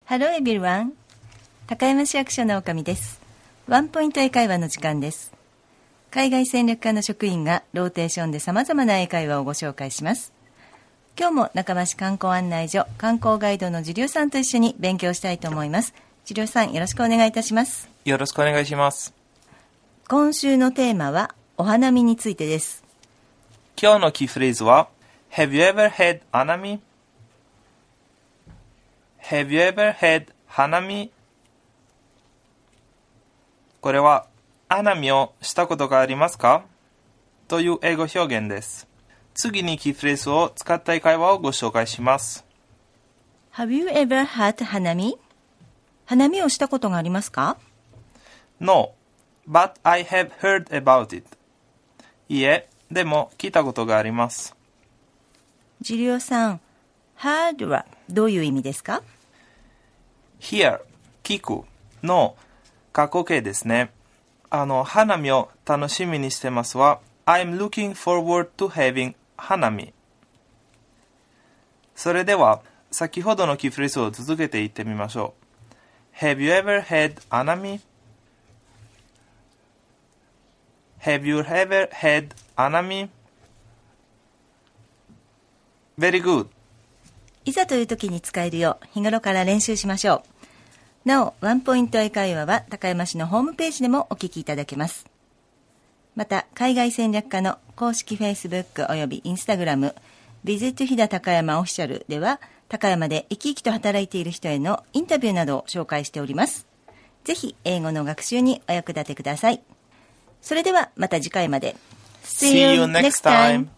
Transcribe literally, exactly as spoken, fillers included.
Hello everyone。高山市役所の女将です。ワンポイント英会話の時間です。海外戦略課の職員がローテーションで様々な英会話をご紹介します。今日も中間市観光案内所観光ガイドのジュリオさんと一緒に勉強したいと思います。ジュリオさん、よろしくお願いいたします。 よろしくお願いします。 今週のテーマはお花見についてです。 今日のキーフレーズは Have you ever had 花見 Have you ever had 花見。これは花見をしたことがありますかという英語表現です。次にキーフレーズを使った英会話をご紹介します。 Have you ever had 花見？花見をしたことがありますか？ No, but I have heard about it. いいえ、でも聞いたことがあります。 ジュリオさん、heard はどういう意味ですか？ Hear 聞くの過去形ですね。あの花見を楽しみにしてますは I'm looking forward to having 花見。それでは先ほどのキーフレーズを続けて言ってみましょう。 Have you ever had 花見 Have you ever had 花見。 Very good。 いざという時に使えるよう日頃から練習しましょう。なお、ワンポイント英会話は高山市のホームページでもお聞きいただけます。また、海外戦略課の公式 Facebook および Instagram Visit 飛騨高山オフィシャルでは高山で生き生きと働いている人へのインタビューなどを紹介しております。ぜひ英語の学習にお役立てください。それではまた次回まで。 See you next time.